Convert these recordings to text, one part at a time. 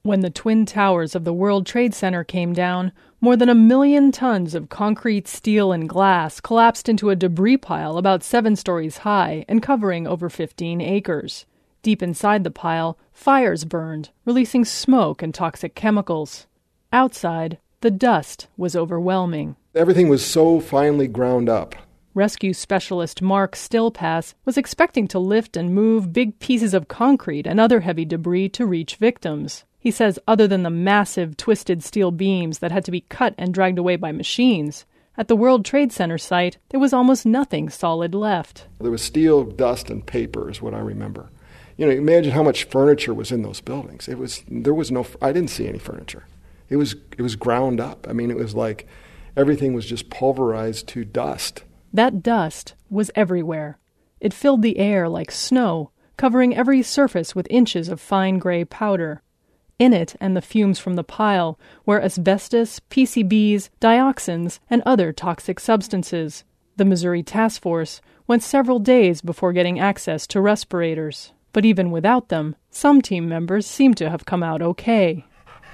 When the twin towers of the World Trade Center came down, more than 1 million tons of concrete, steel, and glass collapsed into a debris pile about 7 stories high and covering over 15 acres. Deep inside the pile, fires burned, releasing smoke and toxic chemicals. Outside, the dust was overwhelming. Everything was so finely ground up. Rescue specialist Mark Stillpass was expecting to lift and move big pieces of concrete and other heavy debris to reach victims. He says other than the massive, twisted steel beams that had to be cut and dragged away by machines, at the World Trade Center site, there was almost nothing solid left. There was steel, dust, and paper is what I remember. Imagine how much furniture was in those buildings. I didn't see any furniture. It was ground up. It was like everything was just pulverized to dust. That dust was everywhere. It filled the air like snow, covering every surface with inches of fine gray powder. In it and the fumes from the pile were asbestos, PCBs, dioxins, and other toxic substances. The Missouri Task Force went several days before getting access to respirators. But even without them, some team members seemed to have come out okay.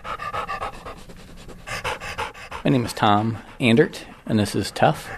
My name is Tom Andert, and this is Tough.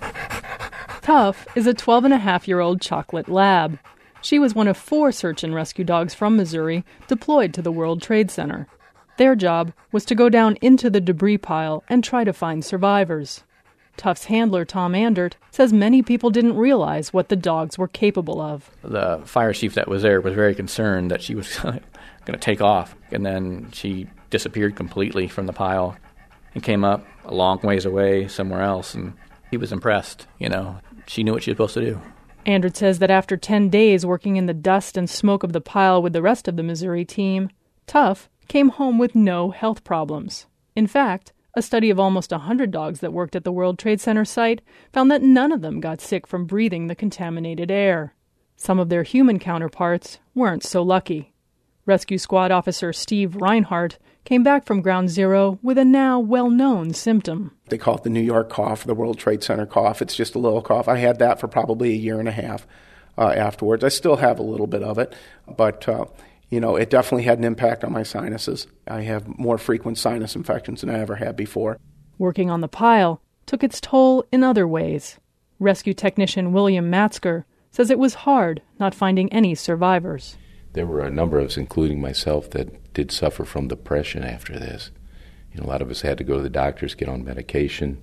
Tough is a 12-and-a-half-year-old chocolate lab. She was one of 4 search and rescue dogs from Missouri deployed to the World Trade Center. Their job was to go down into the debris pile and try to find survivors. Tough's handler, Tom Andert, says many people didn't realize what the dogs were capable of. The fire chief that was there was very concerned that she was going to take off, and then she disappeared completely from the pile and came up a long ways away somewhere else, and he was impressed. She knew what she was supposed to do. Andert says that after 10 days working in the dust and smoke of the pile with the rest of the Missouri team, Tough came home with no health problems. In fact, a study of almost 100 dogs that worked at the World Trade Center site found that none of them got sick from breathing the contaminated air. Some of their human counterparts weren't so lucky. Rescue Squad Officer Steve Reinhardt came back from Ground Zero with a now well-known symptom. They call it the New York cough, the World Trade Center cough. It's just a little cough. I had that for probably a year and a half afterwards. I still have a little bit of it, but it definitely had an impact on my sinuses. I have more frequent sinus infections than I ever had before. Working on the pile took its toll in other ways. Rescue technician William Matzker says it was hard not finding any survivors. There were a number of us, including myself, that did suffer from depression after this. A lot of us had to go to the doctors, get on medication.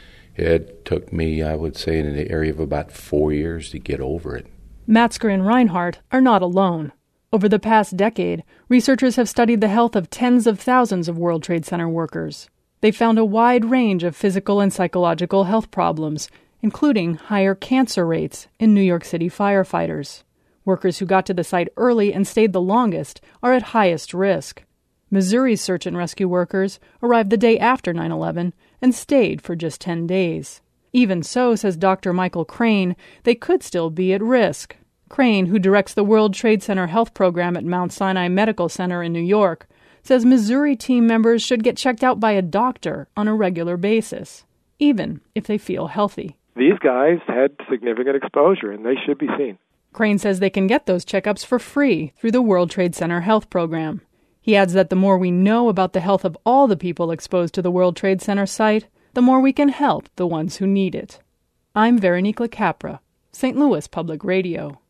It took me, I would say, in the area of about 4 years to get over it. Matzker and Reinhardt are not alone. Over the past decade, researchers have studied the health of tens of thousands of World Trade Center workers. They found a wide range of physical and psychological health problems, including higher cancer rates in New York City firefighters. Workers who got to the site early and stayed the longest are at highest risk. Missouri's search and rescue workers arrived the day after 9/11 and stayed for just 10 days. Even so, says Dr. Michael Crane, they could still be at risk. Crane, who directs the World Trade Center health program at Mount Sinai Medical Center in New York, says Missouri team members should get checked out by a doctor on a regular basis, even if they feel healthy. These guys had significant exposure, and they should be seen. Crane says they can get those checkups for free through the World Trade Center health program. He adds that the more we know about the health of all the people exposed to the World Trade Center site, the more we can help the ones who need it. I'm Veronique LaCapra, St. Louis Public Radio.